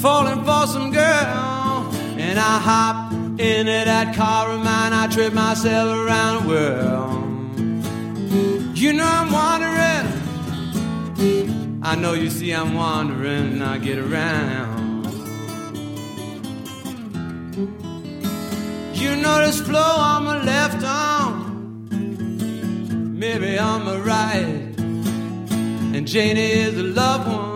falling for some girl, and I hop into that car of mine. I trip myself around the world. You know I'm wandering. I know you see I'm wandering, and I get around. You know this flow on my left arm, maybe on my right, and Janie is a loved one.